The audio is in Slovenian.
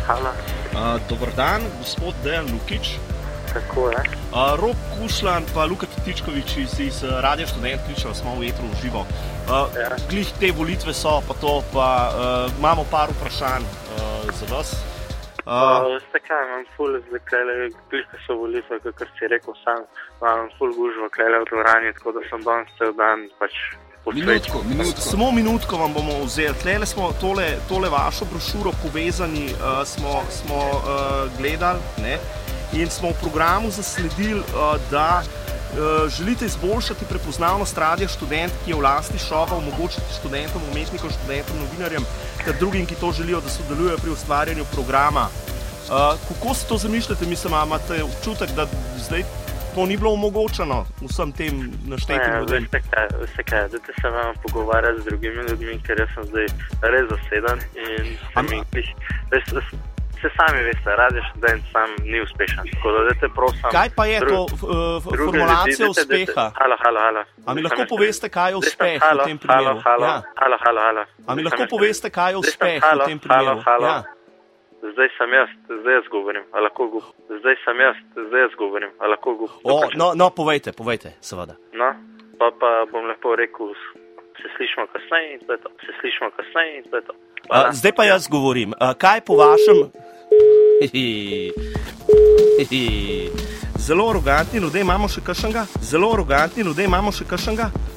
Halo. Dober dan, gospod Dejan Lukić. Tako je. Rok Kušlan pa Luka Tetičkovič iz Radia Študent, kličejo smo v etru v živo. Glih te volitve so, pa to, pa imamo par vprašanj za vas. Veste kaj, imam ful, glih ko so volitve, kakor si rekel sam, imam ful gužvo klele v dvorani, tako da sem danes cel dan pač Minutko. Samo minutko vam bomo vzeli. Tlele smo tole vašo brošuro povezani, smo gledali, ne? In smo v programu zasledili, da želite izboljšati prepoznavnost Radia Študent, ki je v lasti šova, omogočiti študentom, umetnikom, študentom, novinarjem ter drugim, ki to želijo, da sodelujejo pri ustvarjanju programa. Kako se to zamišljate? Mislim, imate občutek, da zdaj to ni bilo omogočeno vsem tem naštetim ljudem? Veste kaj, dajte se vam pogovarjati z drugimi ljudmi, ker jaz sem zdaj res zaseden in se sami veste, Radio Študent sam ni uspešen, tako da dajte prosim... Kaj pa je to formulacija uspeha? Halo. A mi lahko poveste, kaj je uspeh v tem primeru? Halo. A mi lahko poveste, kaj je uspeh v tem primeru? Halo. Zdaj jaz govorim, a lahko govorim. No, povejte, seveda. No, pa bom lepo rekel, se slišimo kasneje in to je to. Zdaj pa jaz govorim. Kaj po vašem... Zelo arogantni ljudje, imamo še kakšnega?